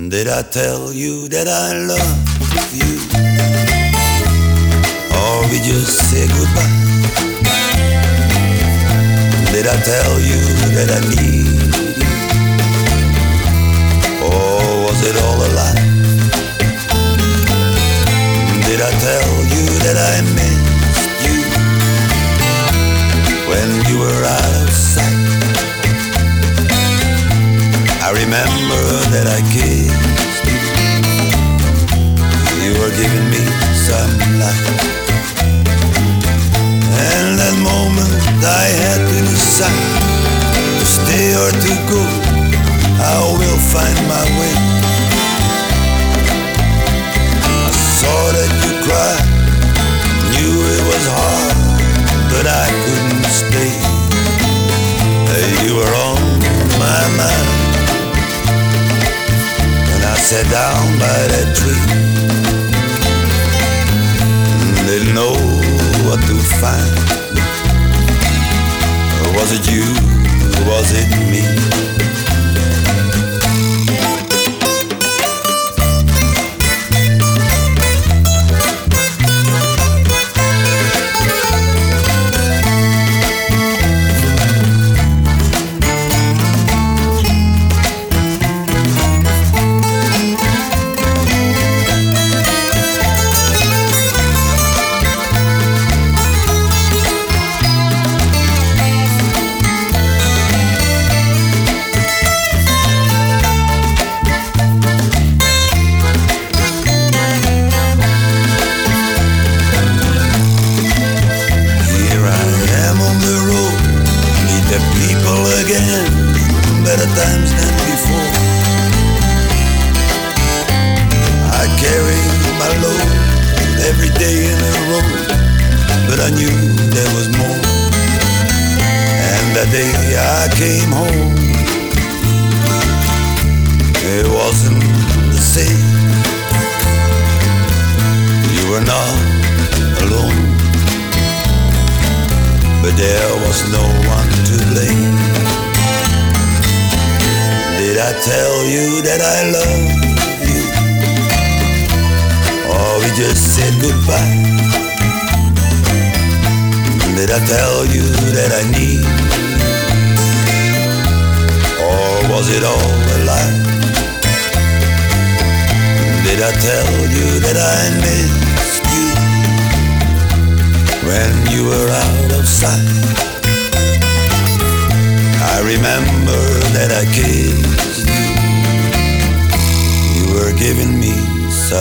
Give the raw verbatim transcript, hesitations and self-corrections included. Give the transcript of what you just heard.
Did I tell you that I love you? Or we just say goodbye? Did I tell you that I need you? Or was it all a lie? Did I tell you that I missed you when you were out of sight? I remember that I kissed you. You were giving me some light. And that moment I had to decide to stay or to go. I will find my way. I saw that you cried, knew it was hard, but I couldn't stay. You were on my mind. I sat down by that tree, didn't know what to find. Was it you? Was it me? Better times than before. I carry my load every day in a row, but I knew there was more. And the day I came home, it wasn't the same. You were not alone, but there was no one to blame. Did I tell you that I love you? Or we just said goodbye? Did I tell you that I need you? Or was it all a lie? Did I tell you that I missed you when you were out of sight? I remember that I kissed you. You were giving me some